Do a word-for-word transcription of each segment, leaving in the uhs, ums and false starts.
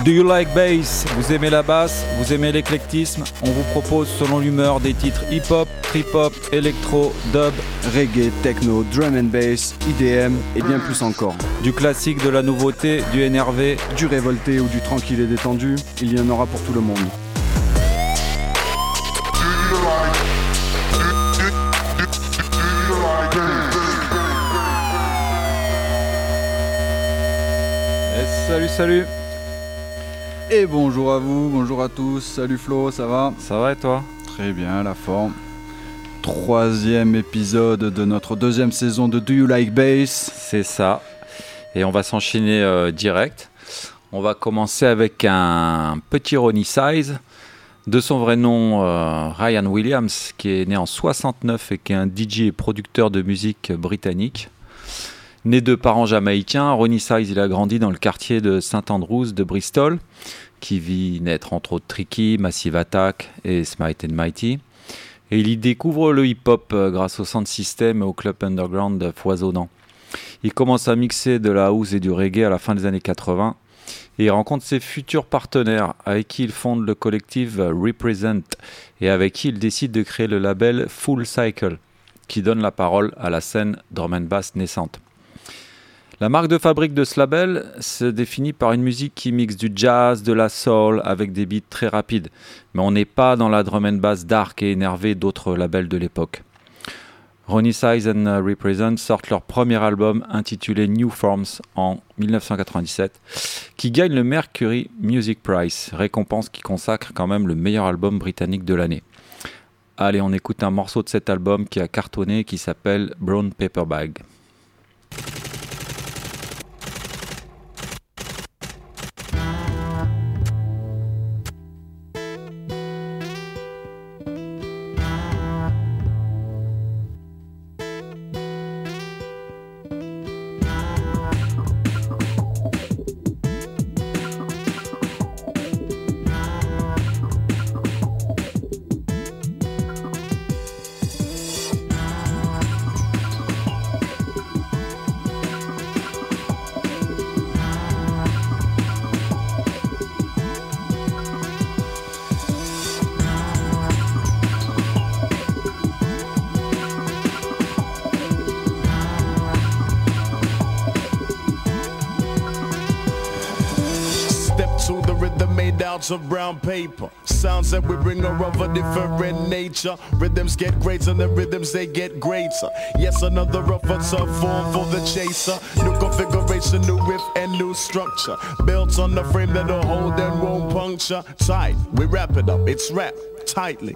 Do you like bass? Vous aimez la basse? Vous aimez l'éclectisme? On vous propose selon l'humeur des titres hip-hop, trip-hop, électro, dub, reggae, techno, drum and bass, I D M et bien plus encore. Du classique, de la nouveauté, du énervé, du révolté ou du tranquille et détendu, il y en aura pour tout le monde. Et salut, salut. Et bonjour à vous, bonjour à tous, salut Flo, ça va? Ça va et toi? Très bien, la forme. Troisième épisode de notre deuxième saison de Do You Like Bass? C'est ça, et on va s'enchaîner euh, direct. On va commencer avec un petit Ronnie Size, de son vrai nom euh, Ryan Williams, qui est né en soixante-neuf et qui est un D J et producteur de musique britannique. Né de parents jamaïcains, Ronnie Size il a grandi dans le quartier de Saint Andrews de Bristol, qui vit naître entre autres Tricky, Massive Attack et Smite and Mighty. Et il y découvre le hip-hop grâce au sound system et au club underground foisonnant. Il commence à mixer de la house et du reggae à la fin des années quatre-vingts et il rencontre ses futurs partenaires avec qui il fonde le collectif Represent et avec qui il décide de créer le label Full Cycle qui donne la parole à la scène drum and bass naissante. La marque de fabrique de ce label se définit par une musique qui mixe du jazz, de la soul avec des beats très rapides. Mais on n'est pas dans la drum and bass dark et énervée d'autres labels de l'époque. Ronnie Size and Represent sortent leur premier album intitulé New Forms en dix-neuf cent quatre-vingt-dix-sept qui gagne le Mercury Music Prize, récompense qui consacre quand même le meilleur album britannique de l'année. Allez, on écoute un morceau de cet album qui a cartonné et qui s'appelle Brown Paper Bag. Of brown paper, sounds that we bring are of a different nature. Rhythms get greater and the rhythms they get greater. Yes, another rougher tough form for the chaser. New configuration, new riff and new structure, built on the frame that'll hold and won't puncture. Tight, we wrap it up, it's wrapped tightly.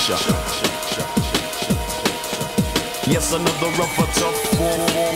Yes, another rougher, tough one.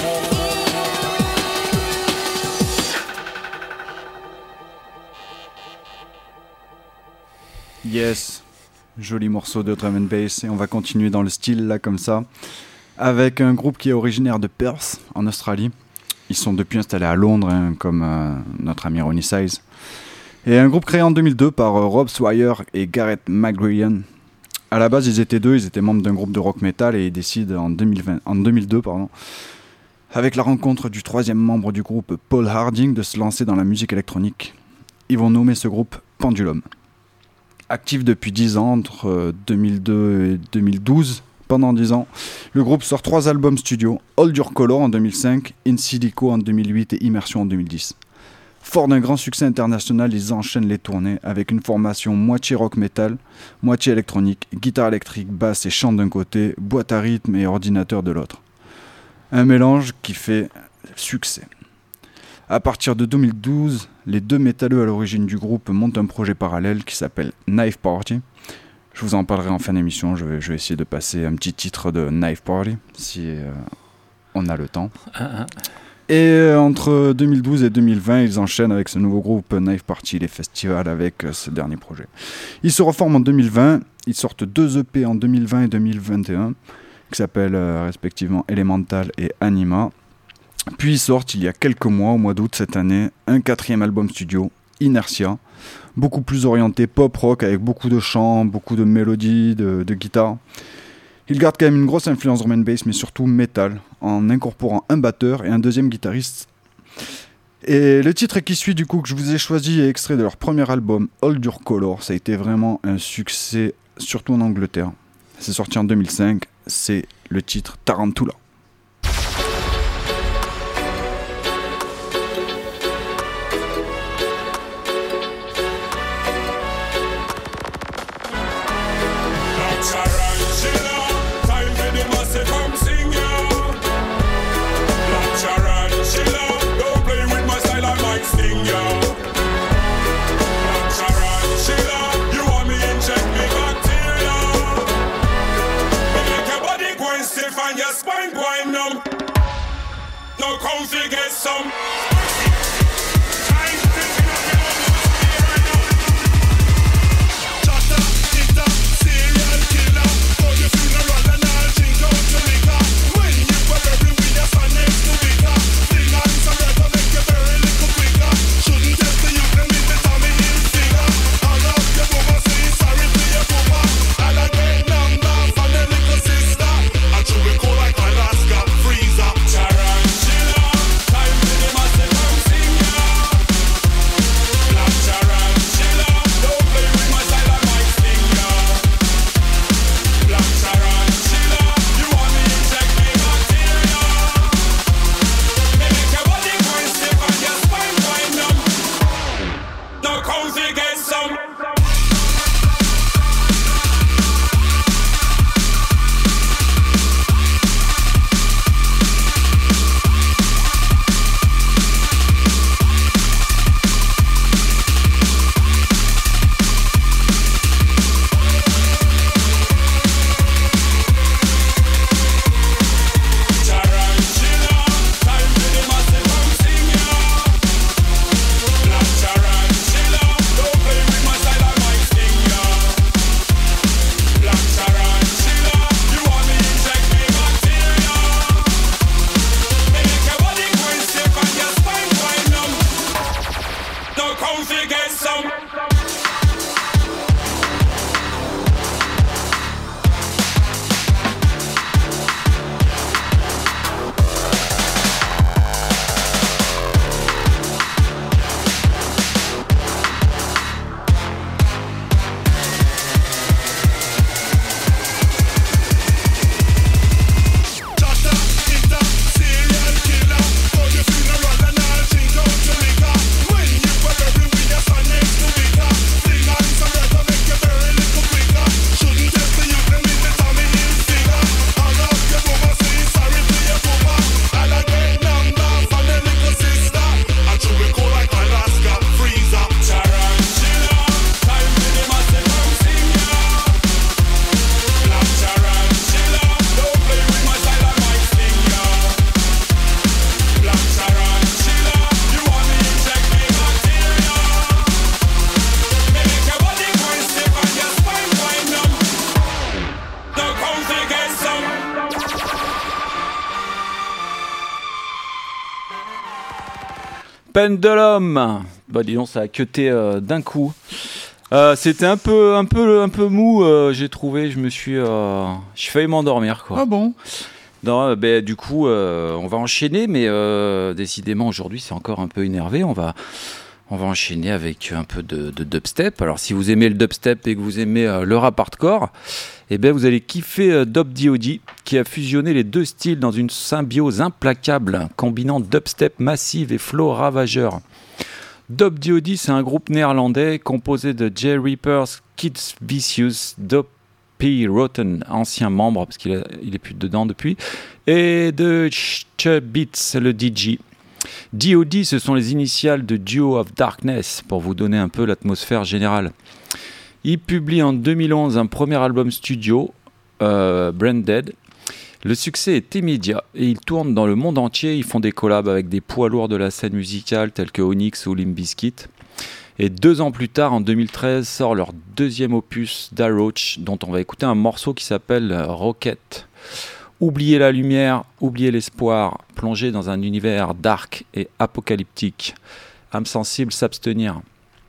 Yes, joli morceau de drum and bass, et on va continuer dans le style là comme ça, avec un groupe qui est originaire de Perth en Australie. Ils sont depuis installés à Londres, hein, comme euh, notre ami Ronnie Size. Et un groupe créé en deux mille deux par euh, Rob Swire et Gareth McGrean. À la base, ils étaient deux, ils étaient membres d'un groupe de rock metal et ils décident en, deux mille vingt, en deux mille deux, pardon, avec la rencontre du troisième membre du groupe, Paul Harding, de se lancer dans la musique électronique. Ils vont nommer ce groupe Pendulum. Actif depuis dix ans, entre deux mille deux et deux mille douze, pendant dix ans, le groupe sort trois albums studio, Hold Your Color en deux mille cinq, In Silico en deux mille huit et Immersion en deux mille dix. Fort d'un grand succès international, ils enchaînent les tournées avec une formation moitié rock metal, moitié électronique, guitare électrique, basse et chant d'un côté, boîte à rythme et ordinateur de l'autre. Un mélange qui fait succès. À partir de deux mille douze, les deux métalleux à l'origine du groupe montent un projet parallèle qui s'appelle Knife Party. Je vous en parlerai en fin d'émission, je vais, je vais essayer de passer un petit titre de Knife Party, si euh, on a le temps. Uh-huh. Et euh, entre deux mille douze et deux mille vingt, ils enchaînent avec ce nouveau groupe Knife Party, les festivals avec euh, ce dernier projet. Ils se reforment en deux mille vingt, ils sortent deux E P en deux mille vingt et deux mille vingt et un, qui s'appellent euh, respectivement Elemental et Anima. Puis ils sortent il y a quelques mois, au mois d'août cette année, un quatrième album studio, Inertia, beaucoup plus orienté pop-rock avec beaucoup de chants, beaucoup de mélodies, de, de guitare. Ils gardent quand même une grosse influence drum and bass, mais surtout metal, en incorporant un batteur et un deuxième guitariste. Et le titre qui suit du coup que je vous ai choisi est extrait de leur premier album, Hold Your Color. Ça a été vraiment un succès, surtout en Angleterre. C'est sorti en deux mille cinq, c'est le titre Tarantula. Some Massive Pendulum. Bah dis donc, ça a cuté euh, d'un coup. Euh, c'était un peu, un peu, un peu mou. Euh, j'ai trouvé, je me suis, euh, j'ai failli m'endormir quoi. Ah bon? Non, ben, du coup, euh, on va enchaîner, mais euh, décidément aujourd'hui c'est encore un peu énervé. On va, on va enchaîner avec un peu de, de dubstep. Alors si vous aimez le dubstep et que vous aimez euh, le rap hardcore, eh ben vous allez kiffer euh, Dope D O D qui a fusionné les deux styles dans une symbiose implacable, combinant dubstep massive et flow ravageur. Dope D O D, c'est un groupe néerlandais composé de Jay Reapers, Kids Vicious, Dope P. Rotten, ancien membre, parce qu'il a, il est plus dedans depuis, et de Chubits, le D J. D O D, ce sont les initiales de Duo of Darkness, pour vous donner un peu l'atmosphère générale. Il publie en deux mille onze un premier album studio, euh, Branded. Le succès est immédiat et ils tournent dans le monde entier. Ils font des collabs avec des poids lourds de la scène musicale tels que Onyx ou Limp Bizkit. Et deux ans plus tard, en deux mille treize, sort leur deuxième opus, Da Roach, dont on va écouter un morceau qui s'appelle Rocket. Oubliez la lumière, oubliez l'espoir, plongez dans un univers dark et apocalyptique. Âme sensible, s'abstenir.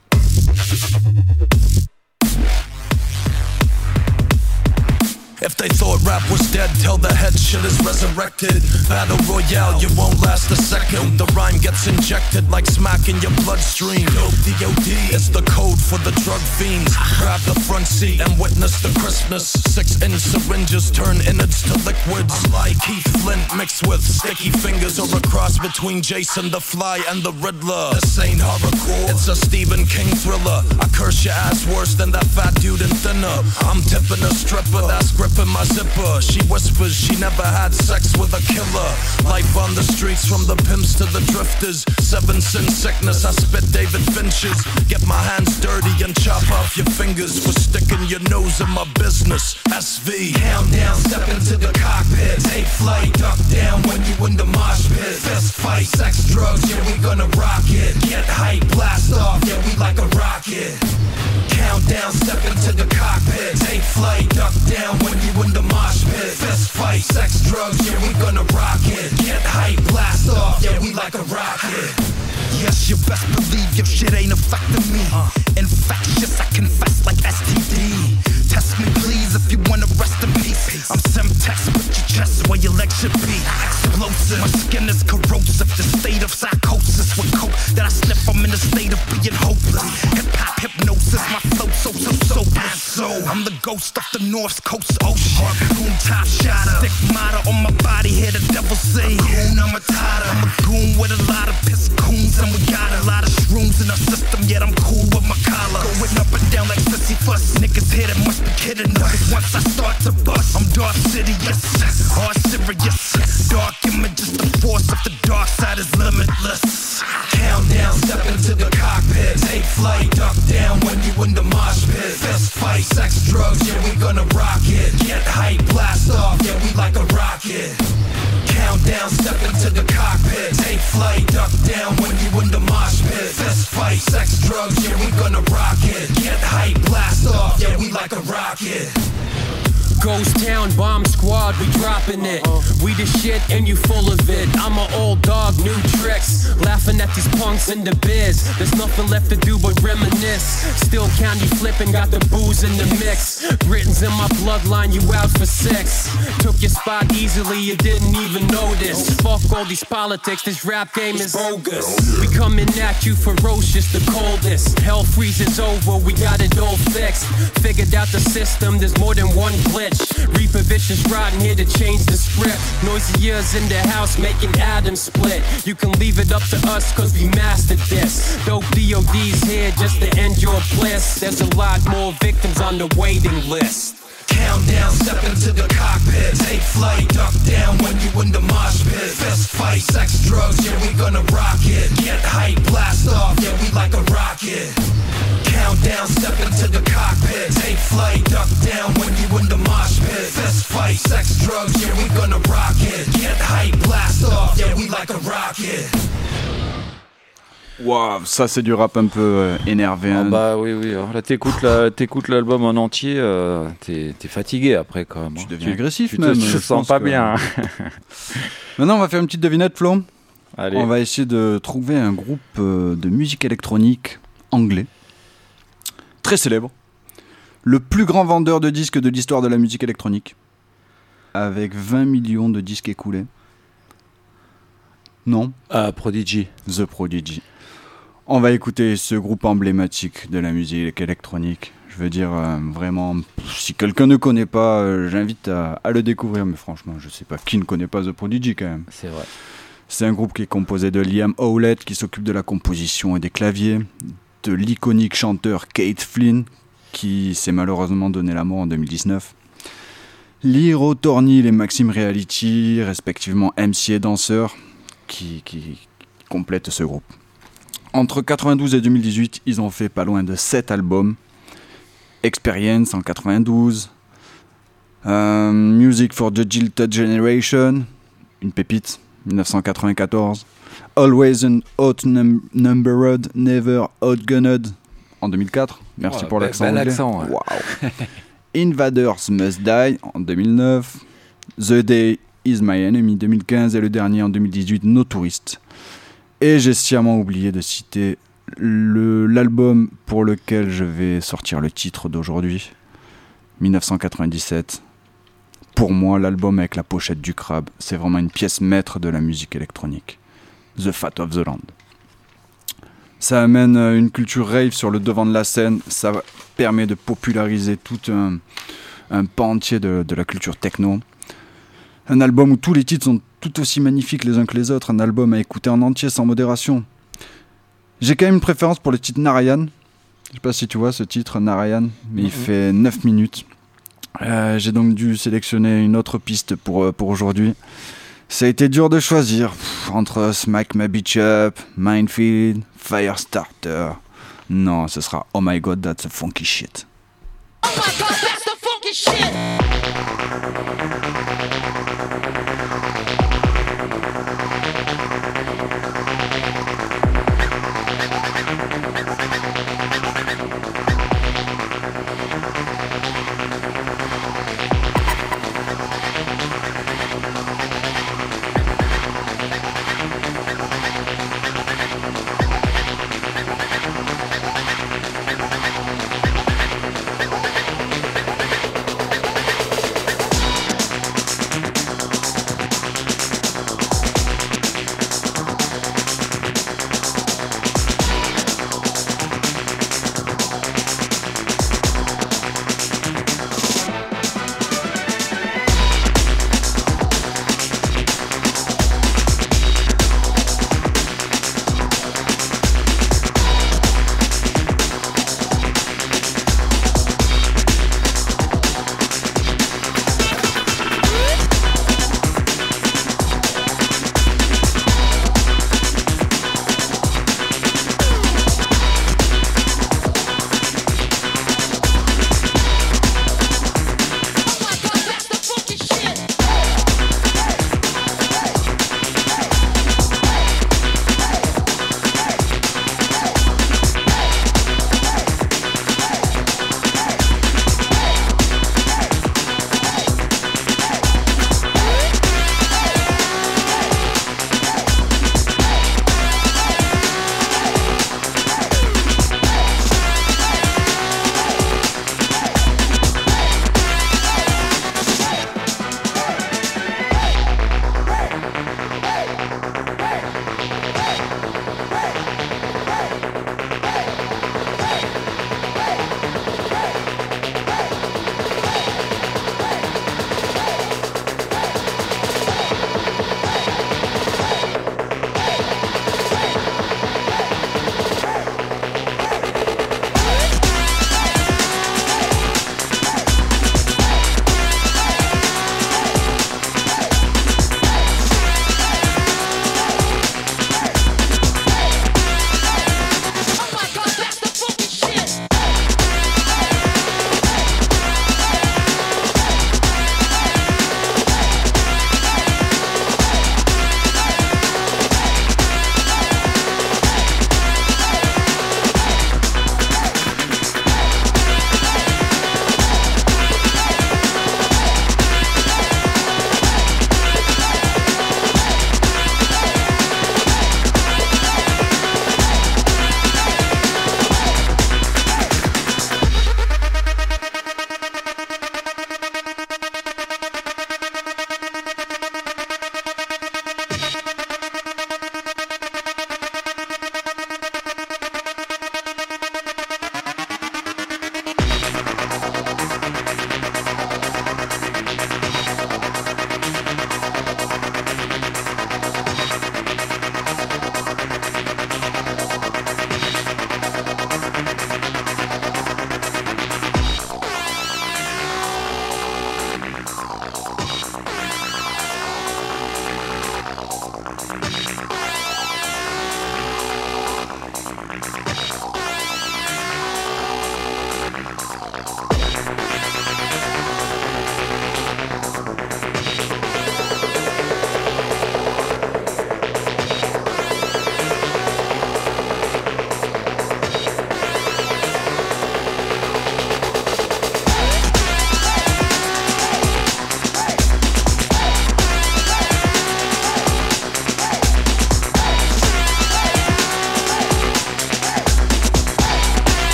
If they thought rap was dead, tell the head shit is resurrected. Battle Royale, you won't last a second. The rhyme gets injected like smack in your bloodstream. Dope D O D is the code for the drug fiends. Grab the front seat and witness the Christmas. Six-inch syringes turn innards to liquids. Like Keith Flint mixed with sticky fingers, or a cross between Jason the Fly and the Riddler. This ain't horrorcore, it's a Stephen King thriller. I curse your ass worse than that fat dude in Thinner. I'm tipping a stripper, that's gripping my zipper. She whispers she never had sex with a killer. Life on the streets from the pimps to the drifters. Seven sin sickness, I spit David Finches. Get my hands dirty and chop off your fingers for sticking your nose in my business. S V. Countdown, step into the cockpit. Take flight, duck down when you in the mosh pit. Fist fight, sex, drugs, yeah we gonna rock it. Get hype, blast off, yeah we like a rocket. Countdown, step into the cockpit. Take flight, duck down when you in the mosh pit. Fist fight, sex, drugs, yeah we gonna rock it. Get hype, blast off, yeah we like a rocket. Yes, you best believe your shit ain't affecting me. uh. Infectious, I confess like S T D. Test me please if you wanna rest in peace. I'm Semtex, put your chest where your legs should be. Explosive, my skin is corrosive. The state of psychosis with coke that I sniff, I'm in a state of being hopeless. Hip-hop hypnosis, my flow so, so, so, so I'm the ghost of the North Coast ocean. Harpoon top shotter, stick motto on my body, hear the devil say goon, I'm a tata. I'm a goon with a lot of piss coons, and we got a lot of shrooms in our system, yet I'm cool with my collar. Going up and down like sissy fuss, niggas here that must be kidding us. Once I start to bust, I'm Dark City, yes, hard serious. Dark images, the force of the dark side is limitless. Countdown, step into the cockpit. Take flight, duck down when you in the mosh pit. Fist fight, sex, drugs, yeah we gonna rock it. Get hype, blast off, yeah we like a rocket. Countdown, step into the cockpit. Take flight, duck down when you in the mosh pit. Fist fight, sex, drugs, yeah we gonna rock it. Get hype, blast off, yeah we like a rocket. Ghost Town, bomb squad, we dropping it. We the shit and you full of it. I'm an old dog, new tricks. Laughing at these punks in the biz. There's nothing left to do but reminisce. Still county flipping, got the booze in the mix. Britons in my bloodline, you out for six. Took your spot easily, you didn't even notice. Fuck all these politics, this rap game is bogus. We coming at you ferocious, the coldest. Hell freezes over, we got it all fixed. Figured out the system, there's more than one glitch. Reaper vicious riding here to change the script. Noisy ears in the house making atoms split. You can leave it up to us cause we mastered this. Dope D O D's here just to end your bliss. There's a lot more victims on the waiting list. Countdown, step into the cockpit. Take flight, duck down when you in the mosh pit. Fist fight, sex, drugs, yeah we gonna rock it. Get hype, blast off, yeah we like a rocket. Countdown, step into the cockpit. Take flight, duck down when you in the mosh pit. Fist fight, sex, drugs, yeah we gonna rock it. Get hype, blast off, yeah we like a rocket. Waouh, ça c'est du rap un peu euh, énervé. Ah hein. bah oui, oui. Alors là, t'écoutes, la, t'écoutes l'album en entier, euh, t'es, t'es fatigué après quand même. Tu hein. deviens agressif tu même. te, je te sens pense pas que... bien. Maintenant on va faire une petite devinette, Flo. Allez. On va essayer de trouver un groupe euh, de musique électronique anglais, très célèbre, le plus grand vendeur de disques de l'histoire de la musique électronique, avec vingt millions de disques écoulés. Non ? Ah, Prodigy. The Prodigy. On va écouter ce groupe emblématique de la musique électronique. Je veux dire, euh, vraiment, si quelqu'un ne connaît pas, euh, j'invite à, à le découvrir. Mais franchement, je sais pas qui ne connaît pas The Prodigy quand même. C'est vrai. C'est un groupe qui est composé de Liam Howlett, qui s'occupe de la composition et des claviers, de l'iconique chanteur Keith Flynn, qui s'est malheureusement donné la mort en deux mille dix-neuf, Leroy Thornhill et Maxime Reality, respectivement M C et danseur, qui, qui, qui complètent ce groupe. Entre quatre-vingt-douze et deux mille dix-huit, ils ont fait pas loin de sept albums. Experience en quatre-vingt-douze, euh, Music for the Jilted Generation, une pépite, dix-neuf cent quatre-vingt-quatorze, Always an Outnumbered, Never Outgunned en deux mille quatre, merci oh, pour l'accent bel anglais. accent, ouais. Wow. Invaders Must Die en deux mille neuf, The Day Is My Enemy deux mille quinze et le dernier en deux mille dix-huit, No Tourist. Et j'ai sciemment oublié de citer le, l'album pour lequel je vais sortir le titre d'aujourd'hui, dix-neuf cent quatre-vingt-dix-sept. Pour moi, l'album avec la pochette du crabe, c'est vraiment une pièce maître de la musique électronique. The Fat of the Land. Ça amène une culture rave sur le devant de la scène, ça permet de populariser tout un, un pan entier de, de la culture techno. Un album où tous les titres sont tout aussi magnifiques les uns que les autres, un album à écouter en entier sans modération. J'ai quand même une préférence pour le titre Narayan. Je sais pas si tu vois ce titre Narayan, mais mm-hmm. il fait neuf minutes. Euh, j'ai donc dû sélectionner une autre piste pour, pour aujourd'hui. Ça a été dur de choisir pff, entre Smack My Bitch Up, Minefield, Firestarter. Non, ce sera Oh My God, That's a Funky Shit. Oh my God, that's the funky shit.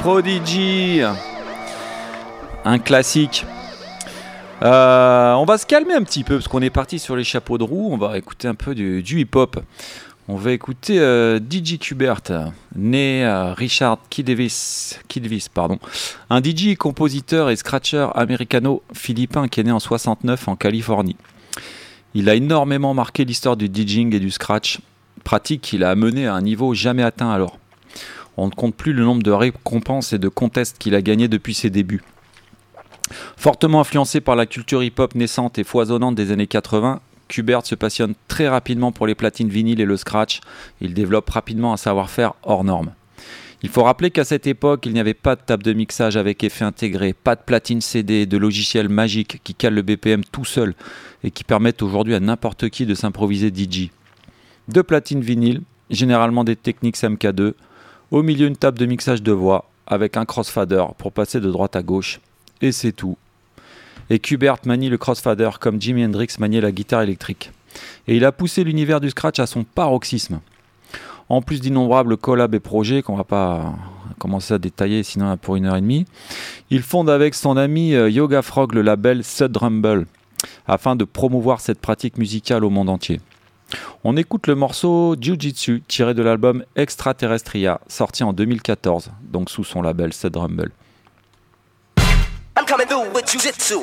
Prodigy, un classique. Euh, on va se calmer un petit peu parce qu'on est parti sur les chapeaux de roue. On va écouter un peu du, du hip-hop. On va écouter euh, D J Qbert, né euh, Richard Kidvis, Kidvis, pardon, un D J, compositeur et scratcher américano-philippin qui est né en soixante-neuf en Californie. Il a énormément marqué l'histoire du DJing et du scratch, pratique qu'il a amené à un niveau jamais atteint alors. On ne compte plus le nombre de récompenses et de contests qu'il a gagné depuis ses débuts. Fortement influencé par la culture hip-hop naissante et foisonnante des années quatre-vingts, Qbert se passionne très rapidement pour les platines vinyles et le scratch. Il développe rapidement un savoir-faire hors norme. Il faut rappeler qu'à cette époque, il n'y avait pas de table de mixage avec effet intégré, pas de platine C D, de logiciels magiques qui calent le B P M tout seul et qui permettent aujourd'hui à n'importe qui de s'improviser D J. Deux platines vinyles, généralement des Technics M K deux, au milieu une table de mixage de voix avec un crossfader pour passer de droite à gauche. Et c'est tout. Et Qbert manie le crossfader comme Jimi Hendrix maniait la guitare électrique. Et il a poussé l'univers du scratch à son paroxysme. En plus d'innombrables collabs et projets qu'on va pas commencer à détailler sinon pour une heure et demie, il fonde avec son ami Yoga Frog le label Sud Rumble afin de promouvoir cette pratique musicale au monde entier. On écoute le morceau Jiu-Jitsu tiré de l'album Extraterrestria sorti en deux mille quatorze, donc sous son label Sud Rumble. I'm coming through with jiu-jitsu.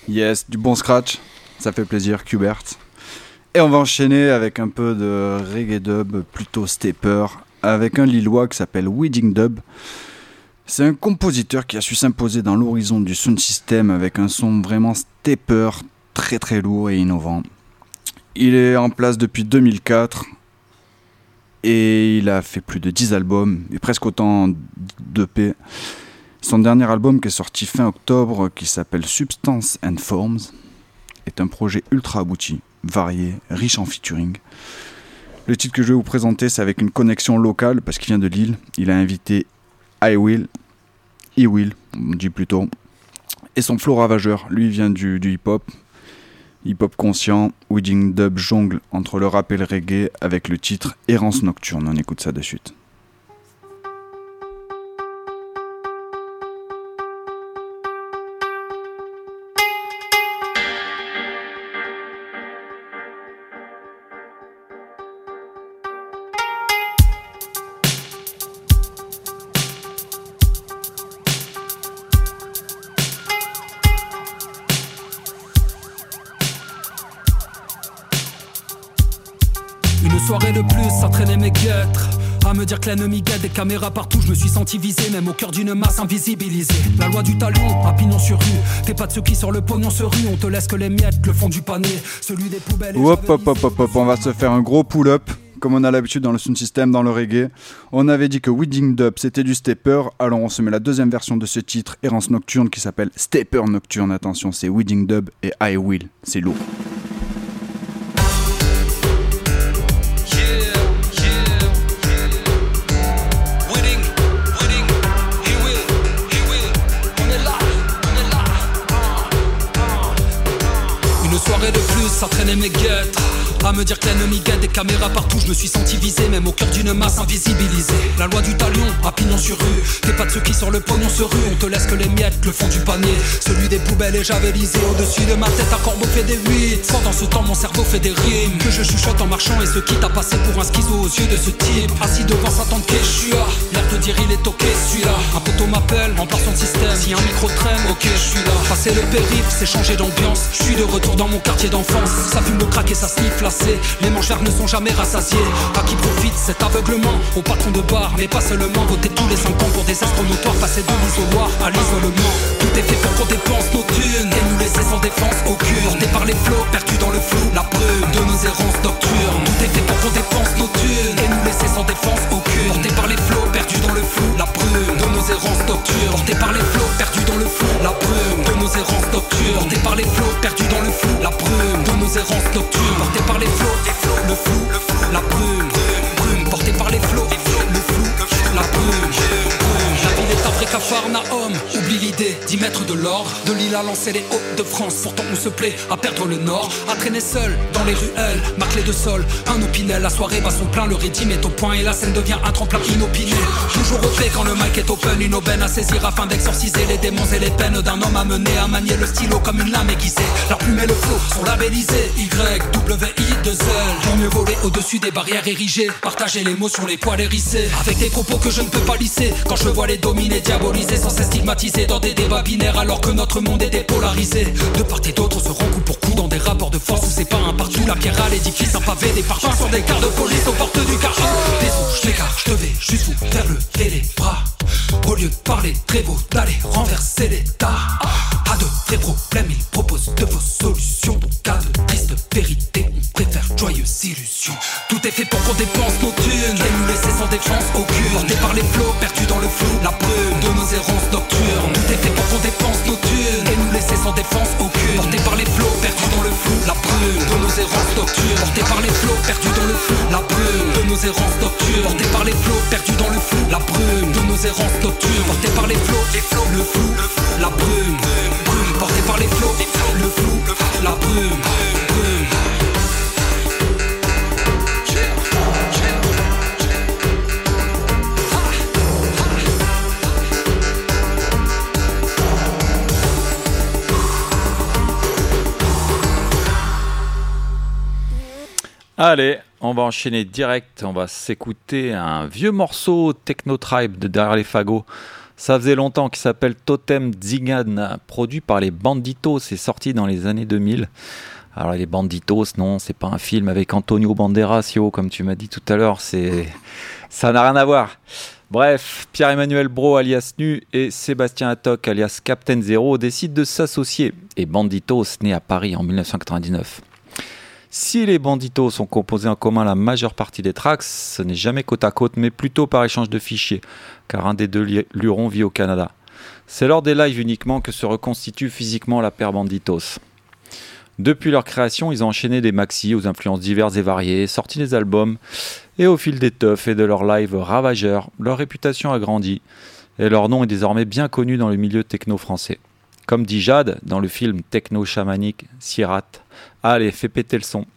Yes, du bon scratch, ça fait plaisir, Qbert. Et on va enchaîner avec un peu de reggae dub, plutôt stepper, avec un Lillois qui s'appelle Wedding Dub. C'est un compositeur qui a su s'imposer dans l'horizon du sound system avec un son vraiment stepper, très très lourd et innovant. Il est en place depuis deux mille quatre et il a fait plus de dix albums et presque autant d'E P. Son dernier album qui est sorti fin octobre, qui s'appelle Substance and Forms, est un projet ultra abouti, varié, riche en featuring. Le titre que je vais vous présenter, c'est avec une connexion locale parce qu'il vient de Lille. Il a invité I Will, I Will, on dit plutôt, et son flow ravageur, lui vient du, du hip-hop, hip-hop conscient, Wedding Dub jongle entre le rap et le reggae avec le titre Errance Nocturne. On écoute ça de suite. Soirée de plus, à traîner mes guêtres, à me dire que l'ennemi guette, des caméras partout, je me suis senti visé, même au cœur d'une masse invisibilisée. La loi du talion, à pignon sur rue, t'es pas de ceux qui sur le pognon se ruent, on te laisse que les miettes, le fond du panier, celui des poubelles. Hop hop hop hop hop, on va se faire un gros pull-up, comme on a l'habitude dans le sound system, dans le reggae. On avait dit que Wedding Dub c'était du stepper, alors on se met la deuxième version de ce titre, Errance Nocturne, qui s'appelle Stepper Nocturne. Attention, c'est Wedding Dub et I Will, c'est lourd. Soirée de plus, à traîner mes guêtres, à me dire que l'ennemi guette, des caméras partout, je me suis senti visé, même au cœur d'une masse invisibilisée. La loi du talion, à pignon sur rue, t'es pas de ceux qui sur le pognon se ruent, on te laisse que les miettes, le fond du panier, celui des poubelles est javelisé. Au-dessus de ma tête, un corbeau fait des huit. Pendant ce temps, mon cerveau fait des rimes que je chuchote en marchant et ce qui t'a passé pour un schizo aux yeux de ce type. Assis devant sa tante Keshua, l'air de dire il est ok celui-là. Un poteau m'appelle, en part son système, si un micro traîne, ok je suis là. Passer le périph', c'est changer d'ambiance, je suis de retour dans mon quartier d'enfance. Ça fume le crack et ça sniffe lacé, les manchères ne sont jamais rassasiées. À qui profite cet aveuglement? Au patron de bar, mais pas seulement. Voter tous les cinq ans pour des astres notoires, passer de l'isoloir à l'isolement. Tout est fait pour qu'on dépense nos thunes et nous laisser sans défense aucune. Portés par les flots, perdus dans le flou, la brume de nos errances nocturnes. Tout est fait pour qu'on dépense nos thunes et nous laisser sans défense aucune. Portés par les flots, perdus dans le flou, la brume de nos errances nocturnes. Portés par les flots, perdus dans le flou, la brume de nos errances nocturnes. Portés par les flots, perdus dans le flou, la brume de nos errances nocturnes. Portés par les flots, le flou, la brume, brume. Portés par les flots, le flou, la brume, brume. La ville est un vrai capharnaüm. Oublie l'idée d'y mettre de l'ordre. De Lille à lancer les Hauts-de-France. Pourtant on se plaît à perdre le nord, à traîner seul dans les ruelles, marquées de sol, un opinel. La soirée bat son plein, le rythme est au point et la scène devient un tremplin inopiné. Toujours au fait quand le mic est open, une aubaine à saisir afin d'exorciser les démons et les peines d'un homme amené à manier le stylo comme une lame aiguisée. La plume et le flow sont labellisés Y, W, I, deux L. Pour mieux voler au-dessus des barrières érigées, partager les mots sur les poils hérissés, avec des propos que je ne peux pas lisser. Quand je vois les dominés diabolisés, sans cesse stigmatisés dans des débats binaires, alors que notre monde est dépolarisé. De part et d'autre, on se rend coup pour coup dans des rapports de force où c'est pas un partout. La pierre à l'édifice, un pavé, des parfums sur des quarts de police aux portes du quartier. Désolé, je m'écarte, je devais juste vous faire lever les bras. Au lieu de parler très beau, d'aller renverser l'état. À de vrais problèmes, ils proposent de fausses solutions. Donc à de tristes vérités, on préfère joyeuses illusions. Tout est fait pour qu'on dépense nos thunes et nous laisser sans défense aucune. Portés par les flots, perdus dans le flou, la brume de nos errances nocturnes. Tout est fait pour qu'on dépense nos thunes et nous laisser sans défense aucune. Portés par les flots, perdus dans le flou, la brume de nos errances nocturnes. Portés par les flots, perdus dans le flou, la brume de nos errances nocturnes. Portés par les flots, perdus dans le flou, la brume de nos errances nocturnes. Portés par les flots, les flots, le flou, la brume, brume. Portés par les flots, le flou, la brume, brume. Allez, on va enchaîner direct, on va s'écouter un vieux morceau Techno Tribe de Derrière les fagots. Ça faisait longtemps, qui s'appelle Totem Tzigane, produit par les Banditos, c'est sorti dans les années deux mille. Alors les Banditos, non, c'est pas un film avec Antonio Banderas, yo, comme tu m'as dit tout à l'heure, c'est... ça n'a rien à voir. Bref, Pierre-Emmanuel Brault alias Nu et Sébastien Haddock alias Captain Zero décident de s'associer. Et Banditos naît à Paris en dix-neuf cent quatre-vingt-dix-neuf. Si les Banditos ont composé en commun la majeure partie des tracks, ce n'est jamais côte à côte, mais plutôt par échange de fichiers, car un des deux lurons vit au Canada. C'est lors des lives uniquement que se reconstitue physiquement la paire Banditos. Depuis leur création, ils ont enchaîné des maxis aux influences diverses et variées, sorti des albums, et au fil des teufs et de leurs lives ravageurs, leur réputation a grandi, et leur nom est désormais bien connu dans le milieu techno français. Comme dit Jade dans le film techno chamanique Sirat. Allez, fais péter le son.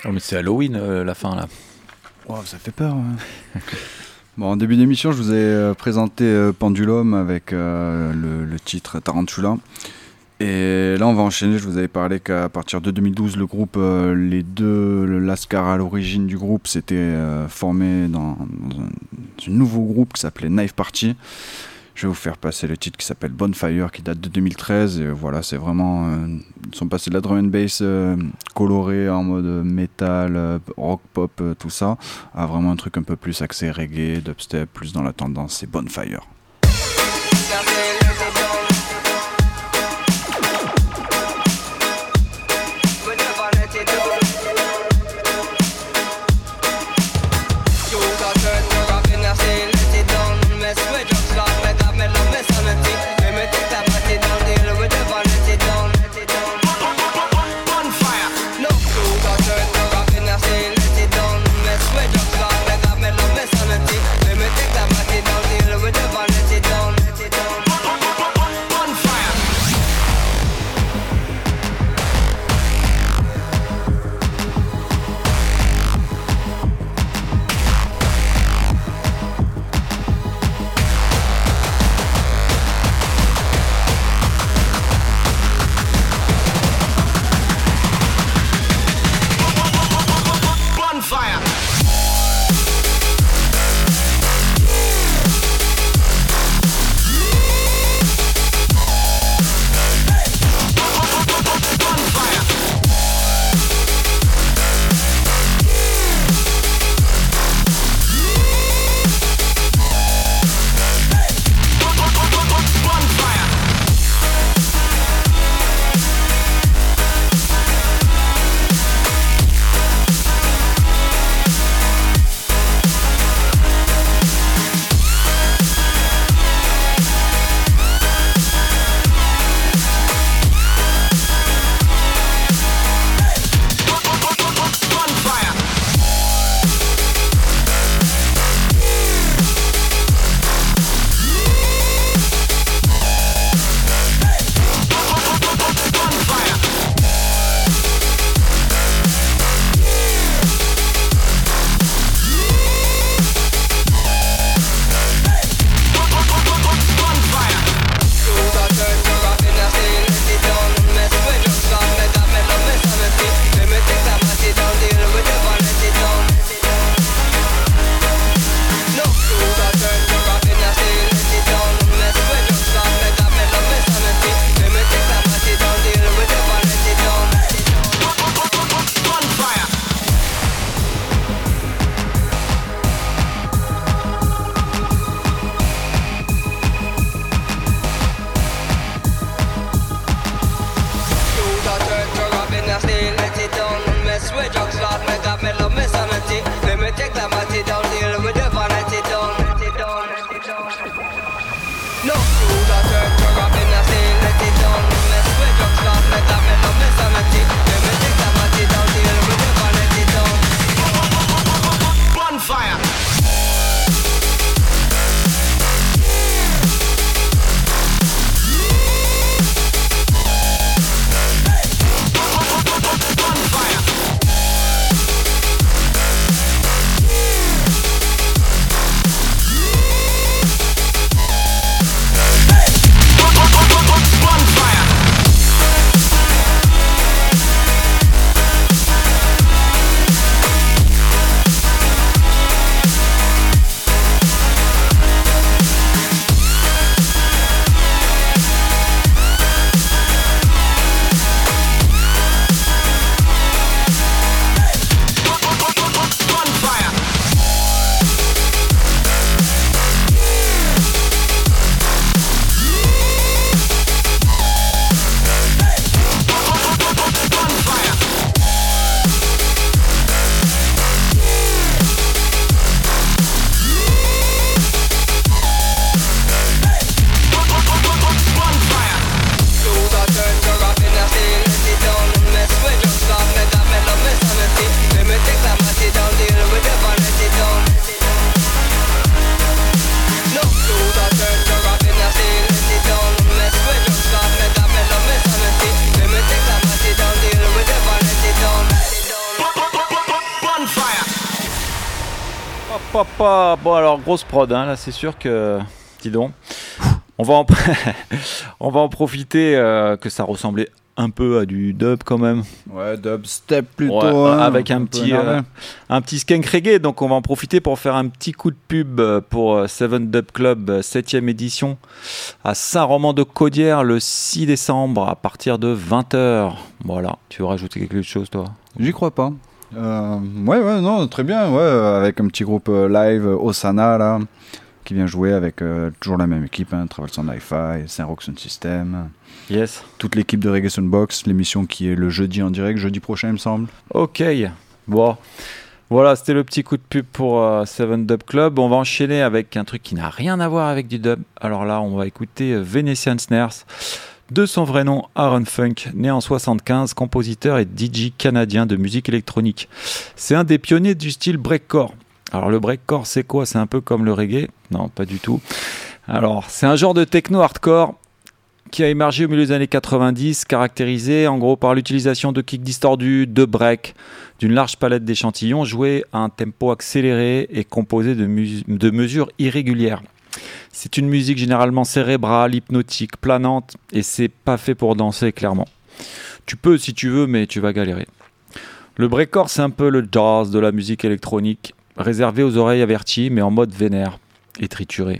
Oh, mais c'est Halloween euh, la fin là. Wow, ça fait peur. Ouais. Bon, en début d'émission, je vous ai euh, présenté euh, Pendulum avec euh, le, le titre Tarantula. Et là, on va enchaîner. Je vous avais parlé qu'à partir de deux mille douze, le groupe, euh, les deux, le Lascar à l'origine du groupe, s'était euh, formé dans, dans un, un nouveau groupe qui s'appelait Knife Party. Je vais vous faire passer le titre qui s'appelle Bonfire, qui date de deux mille treize. Et voilà, c'est vraiment. Euh, ils sont passés de la drum and bass euh, colorée en mode métal, euh, rock, pop, euh, tout ça, à vraiment un truc un peu plus axé reggae, dubstep, plus dans la tendance. C'est Bonfire. papa. Bon alors grosse prod, hein, là c'est sûr que, dis donc, on va en, on va en profiter euh, que ça ressemblait un peu à du dub quand même. Ouais, dubstep plutôt. Ouais, hein, avec un, un petit, euh, un petit skank reggae. Donc on va en profiter pour faire un petit coup de pub pour Seven Dub Club septième édition à Saint-Roman-de-Caudière le six décembre à partir de vingt heures. Voilà, tu veux rajouter quelque chose toi? J'y crois pas. Euh, ouais, ouais, non, très bien. Ouais, avec un petit groupe euh, live, euh, Osana, là, qui vient jouer avec euh, toujours la même équipe, hein, Travel Sound Hi-Fi, Saint-Roch Sound System. Yes. Toute l'équipe de Reggae Soundbox, l'émission qui est le jeudi en direct, jeudi prochain, il me semble. Ok, bon. Voilà, c'était le petit coup de pub pour euh, Seven Dub Club. On va enchaîner avec un truc qui n'a rien à voir avec du dub. Alors là, on va écouter euh, Venetian Snares. De son vrai nom, Aaron Funk, né en soixante-quinze, compositeur et D J canadien de musique électronique. C'est un des pionniers du style breakcore. Alors le breakcore, c'est quoi? C'est un peu comme le reggae? Non, pas du tout. Alors, c'est un genre de techno hardcore qui a émergé au milieu des années quatre-vingt-dix, caractérisé en gros par l'utilisation de kicks distordus, de breaks, d'une large palette d'échantillons joués à un tempo accéléré et composé de, mus- de mesures irrégulières. C'est une musique généralement cérébrale, hypnotique, planante, et c'est pas fait pour danser, clairement. Tu peux si tu veux, mais tu vas galérer. Le breakcore, c'est un peu le jazz de la musique électronique, réservé aux oreilles averties, mais en mode vénère et trituré.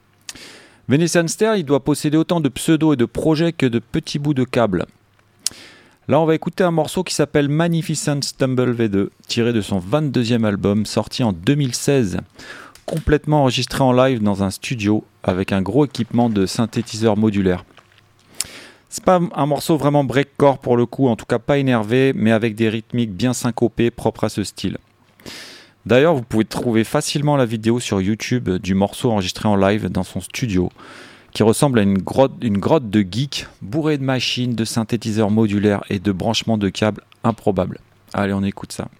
Venetian Snares, il doit posséder autant de pseudos et de projets que de petits bouts de câbles. Là, on va écouter un morceau qui s'appelle Magnificent Stumble V deux, tiré de son vingt-deuxième album, sorti en deux mille seize. Complètement enregistré en live dans un studio avec un gros équipement de synthétiseur modulaire. C'est pas un morceau vraiment breakcore pour le coup, en tout cas pas énervé, mais avec des rythmiques bien syncopées propres à ce style. D'ailleurs, vous pouvez trouver facilement la vidéo sur YouTube du morceau enregistré en live dans son studio, qui ressemble à une grotte, une grotte de geeks bourrée de machines, de synthétiseurs modulaires et de branchements de câbles improbables. Allez, on écoute ça.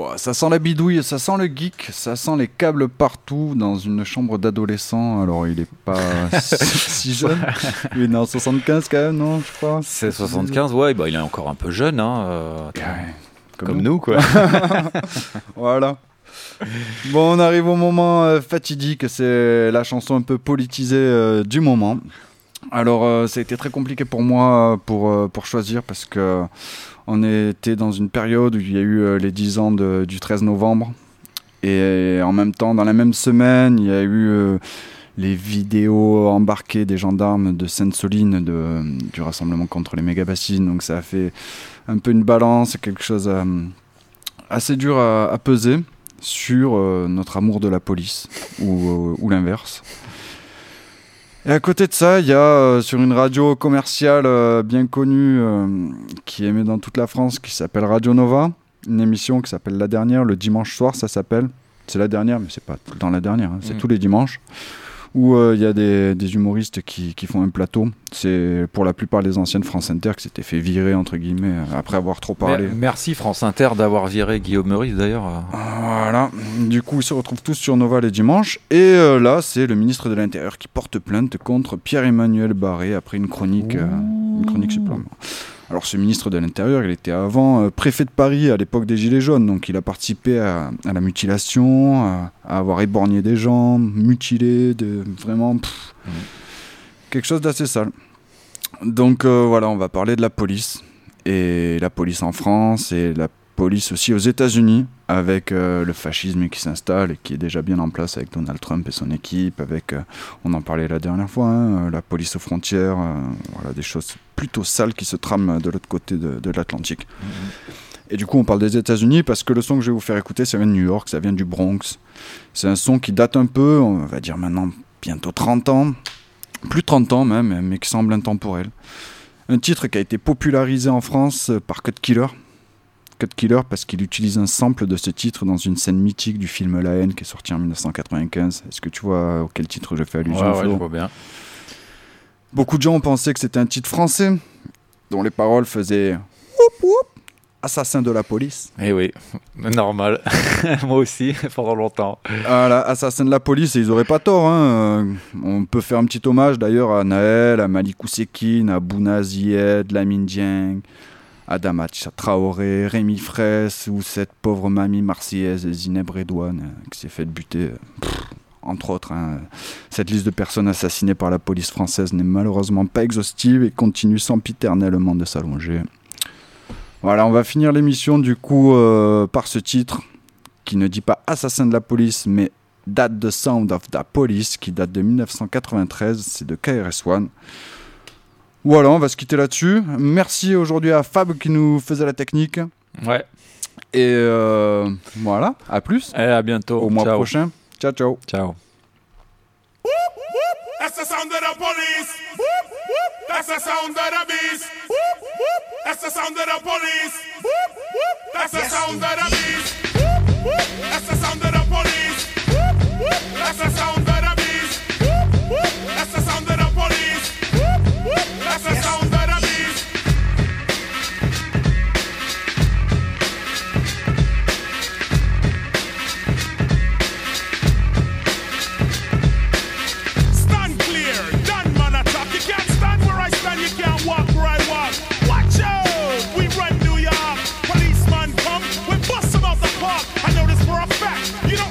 Wow, ça sent la bidouille, ça sent le geek, ça sent les câbles partout dans une chambre d'adolescent. Alors il est pas si jeune, il est né en soixante-quinze quand même, non, je crois. C'est soixante-quinze, ouais, bah il est encore un peu jeune, hein. Euh, Ouais, comme comme nous, quoi. Voilà. Bon, on arrive au moment euh, fatidique, c'est la chanson un peu politisée euh, du moment. Alors, euh, ça a été très compliqué pour moi pour, euh, pour choisir parce que on était dans une période où il y a eu euh, les dix ans de, du treize novembre. Et en même temps, dans la même semaine, il y a eu euh, les vidéos embarquées des gendarmes de Sainte-Soline de, du rassemblement contre les méga-bassines. Donc ça a fait un peu une balance, quelque chose euh, assez dur à, à peser sur euh, notre amour de la police ou, euh, ou l'inverse. Et à côté de ça, il y a euh, sur une radio commerciale euh, bien connue euh, qui est émise dans toute la France, qui s'appelle Radio Nova, une émission qui s'appelle La Dernière, le dimanche soir ça s'appelle. C'est la dernière, mais c'est pas tout le temps la dernière, hein, c'est mmh. tous les dimanches, où il euh, y a des, des humoristes qui, qui font un plateau. C'est pour la plupart des anciennes France Inter qui s'étaient fait virer, entre guillemets, après avoir trop parlé. Mais, merci France Inter d'avoir viré Guillaume Meurice, d'ailleurs. Voilà, du coup ils se retrouvent tous sur Nova les dimanches, et euh, là c'est le ministre de l'Intérieur qui porte plainte contre Pierre-Emmanuel Barré après une chronique, euh, une chronique supplémentaire. Alors ce ministre de l'Intérieur, il était avant euh, préfet de Paris à l'époque des Gilets jaunes, donc il a participé à, à la mutilation, à, à avoir éborgné des gens, mutilé, de, vraiment pff, mmh. quelque chose d'assez sale. Donc euh, voilà, on va parler de la police, et la police en France, et la police aussi aux États-Unis, avec euh, le fascisme qui s'installe et qui est déjà bien en place avec Donald Trump et son équipe, avec, euh, on en parlait la dernière fois, hein, la police aux frontières, euh, voilà, des choses plutôt sales qui se trament de l'autre côté de, de l'Atlantique. Mmh. Et du coup, on parle des États-Unis parce que le son que je vais vous faire écouter, ça vient de New York, ça vient du Bronx. C'est un son qui date un peu, on va dire maintenant bientôt trente ans, plus de trente ans même, mais qui semble intemporel. Un titre qui a été popularisé en France par Cut Killer. Cut Killer parce qu'il utilise un sample de ce titre dans une scène mythique du film La Haine qui est sorti en dix-neuf cent quatre-vingt-quinze. Est-ce que tu vois auquel titre je fais allusion? Ouais, ouais, je vois bien. Beaucoup de gens ont pensé que c'était un titre français dont les paroles faisaient whoop whoop, assassin de la police. Eh oui, normal. Moi aussi, pendant longtemps. Voilà, assassin de la police, et ils auraient pas tort. Hein. On peut faire un petit hommage d'ailleurs à Naël, à Malik Oussekine, à Bouna Zied, Lamine Dieng, Adama Traoré, Rémi Fraisse, ou cette pauvre mamie marseillaise Zineb Redouane euh, qui s'est fait buter, euh, pff, entre autres. Hein. Cette liste de personnes assassinées par la police française n'est malheureusement pas exhaustive et continue sempiternellement de s'allonger. Voilà, on va finir l'émission du coup euh, par ce titre qui ne dit pas assassin de la police, mais That the Sound of the Police, qui date de dix-neuf cent quatre-vingt-treize, c'est de K R S One. Voilà, on va se quitter là-dessus. Merci aujourd'hui à Fab qui nous faisait la technique. Ouais. Et euh, voilà, à plus. Et à bientôt. Au mois ciao. prochain. Ciao, ciao. Ciao. That's the sound of the police. That's the sound of the beast. That's the sound of the police. That's the sound of the beast. That's the sound of the police. That's the sound of the beast. That's the sound of the police. That's the sound of the beast. Stand clear, done man attack. You can't stand where I stand, you can't walk where I walk. Watch out, we run New York. Policeman come, we bust them out the park. I know this for a fact. You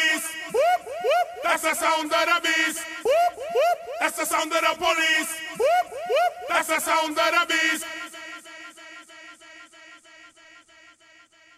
police. Whoop, whoop. That's the sound of the beast. Whoop, whoop. That's the sound of the police. Whoop, whoop. That's the sound of the beast.